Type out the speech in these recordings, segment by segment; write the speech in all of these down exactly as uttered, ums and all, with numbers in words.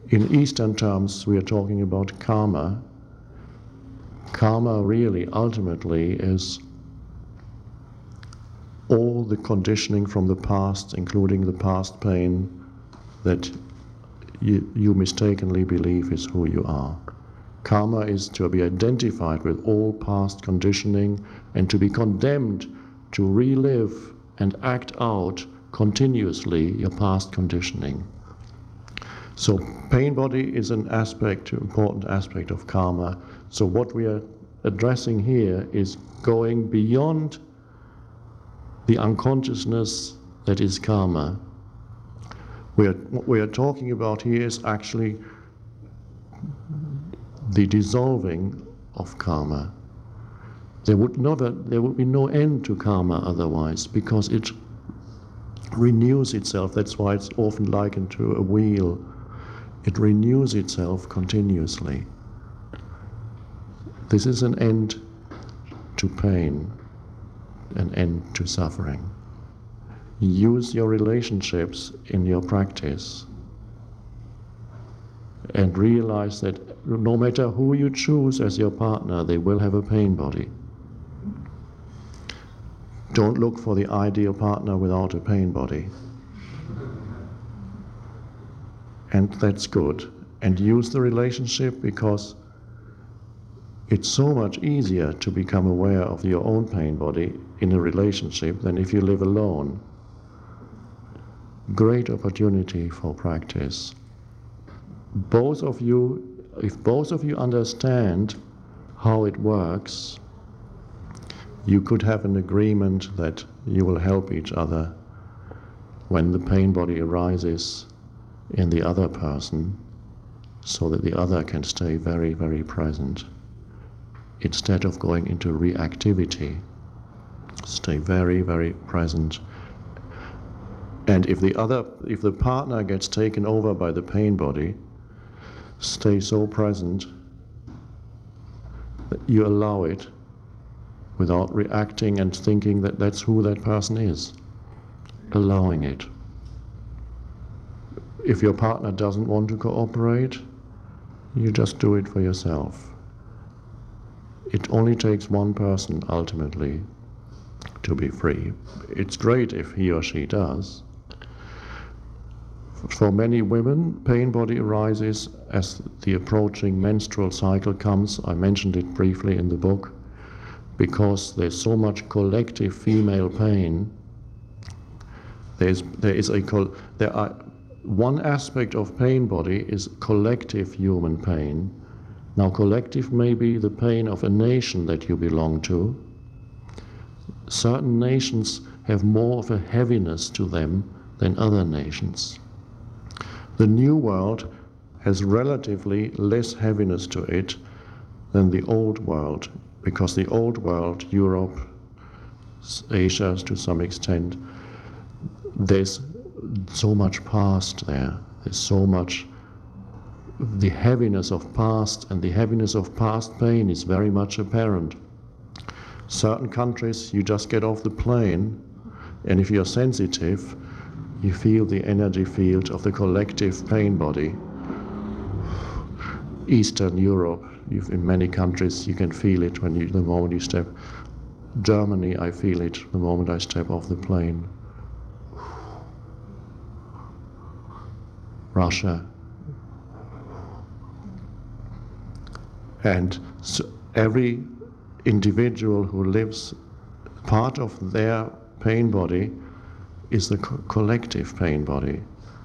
In Eastern terms, we are talking about karma. Karma really, ultimately, is all the conditioning from the past, including the past pain, that you, you mistakenly believe is who you are. Karma is to be identified with all past conditioning and to be condemned to relive and act out continuously your past conditioning. So pain body is an aspect, important aspect of karma. So what we are addressing here is going beyond the unconsciousness that is karma. We are, what we are talking about here is actually the dissolving of karma. There would never, there would be no end to karma otherwise, because it renews itself. That's why it's often likened to a wheel. It renews itself continuously. This is an end to pain, an end to suffering. Use your relationships in your practice and realize that no matter who you choose as your partner, they will have a pain body. Don't look for the ideal partner without a pain body. And that's good. And use the relationship, because it's so much easier to become aware of your own pain body in a relationship than if you live alone. Great opportunity for practice. Both of you, if both of you understand how it works, you could have an agreement that you will help each other when the pain body arises in the other person, so that the other can stay very, very present. Instead of going into reactivity, stay very, very present. And if the other, if the partner gets taken over by the pain body, stay so present that you allow it without reacting and thinking that that's who that person is. Allowing it. If your partner doesn't want to cooperate, you just do it for yourself. It only takes one person, ultimately, to be free. It's great if he or she does. For many women, pain body arises as the approaching menstrual cycle comes. I mentioned it briefly in the book, because there's so much collective female pain. There's, there is a, there are, one aspect of pain body is collective human pain. Now, collective may be the pain of a nation that you belong to. Certain nations have more of a heaviness to them than other nations. The New World has relatively less heaviness to it than the Old World, because the Old World, Europe, Asia to some extent, there's so much past there. There's so much, the heaviness of past, and the heaviness of past pain is very much apparent. Certain countries, you just get off the plane, and if you're sensitive, you feel the energy field of the collective pain body. Eastern Europe, you've, in many countries, you can feel it when you, the moment you step. Germany, I feel it the moment I step off the plane. Russia. And so every individual who lives, part of their pain body is the co collective pain body.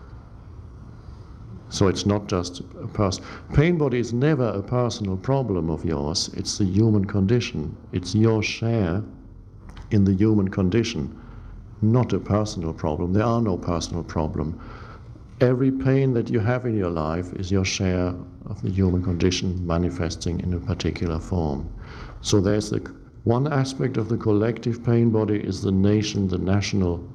So it's not just a person. Pain body is never a personal problem of yours. It's the human condition. It's your share in the human condition, not a personal problem. There are no personal problems. Every pain that you have in your life is your share of the human condition manifesting in a particular form. So there's the one aspect of the collective pain body is the nation, the national.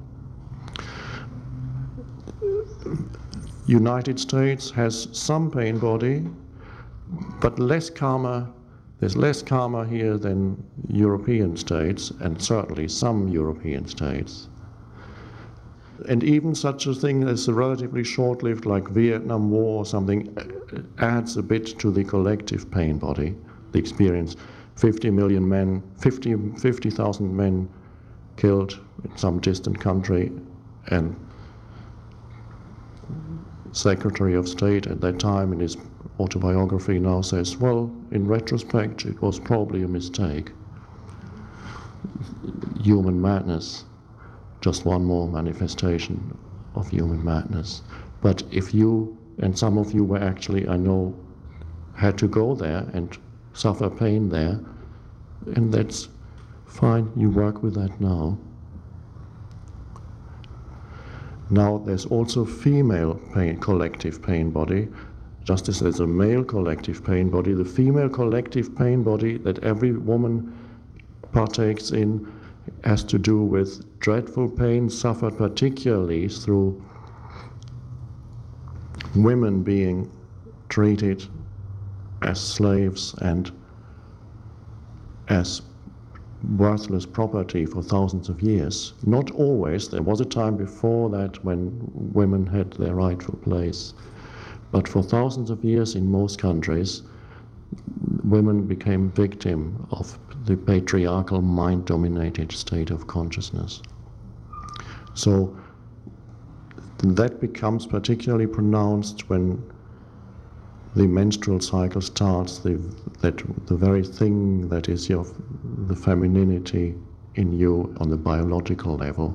United States has some pain body, but less karma. There's less karma here than European states, and certainly some European states. and even such a thing as a relatively short-lived, like Vietnam War or something, adds a bit to the collective pain body, the experience. fifty million men, fifty, fifty thousand men killed in some distant country, and Secretary of State at that time in his autobiography now says, well, in retrospect, it was probably a mistake. Human madness, just one more manifestation of human madness. But if you, and some of you were actually, I know, had to go there and suffer pain there, and that's fine, you work with that now. Now there's also female pain, collective pain body. Just as there's a male collective pain body, the female collective pain body that every woman partakes in has to do with dreadful pain suffered particularly through women being treated as slaves and as worthless property for thousands of years. Not always. There was a time before that when women had their rightful place. But for thousands of years in most countries, women became victim of the patriarchal, mind-dominated state of consciousness. So that becomes particularly pronounced when the menstrual cycle starts, the, that the very thing that is your, the femininity in you on the biological level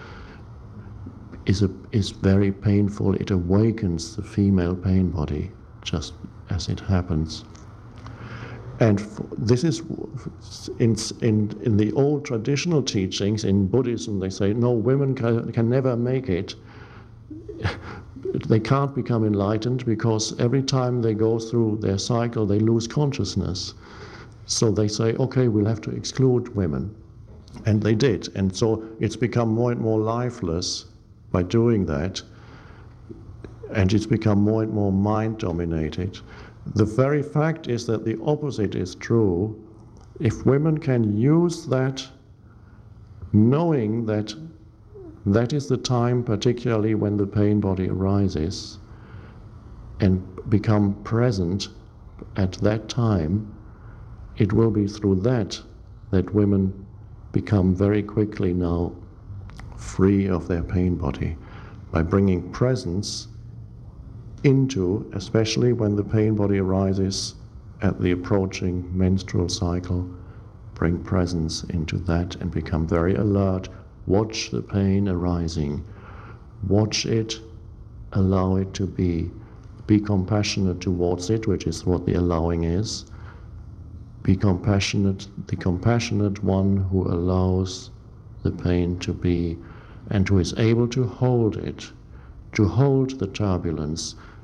is, a, is very painful. It awakens the female pain body just as it happens. And this is, in, in, in the old traditional teachings, in Buddhism, they say, no, women can, can never make it. They can't become enlightened because every time they go through their cycle, they lose consciousness. So they say, okay, we'll have to exclude women. And they did. And so it's become more and more lifeless by doing that. And it's become more and more mind-dominated. The very fact is that the opposite is true. If women can use that, knowing that that is the time, particularly when the pain body arises, and become present at that time, it will be through that that women become very quickly now free of their pain body, by bringing presence into, especially when the pain body arises at the approaching menstrual cycle, bring presence into that and become very alert. Watch the pain arising. Watch it, allow it to be. Be compassionate towards it, which is what the allowing is. Be compassionate, the compassionate one who allows the pain to be and who is able to hold it, to hold the turbulence.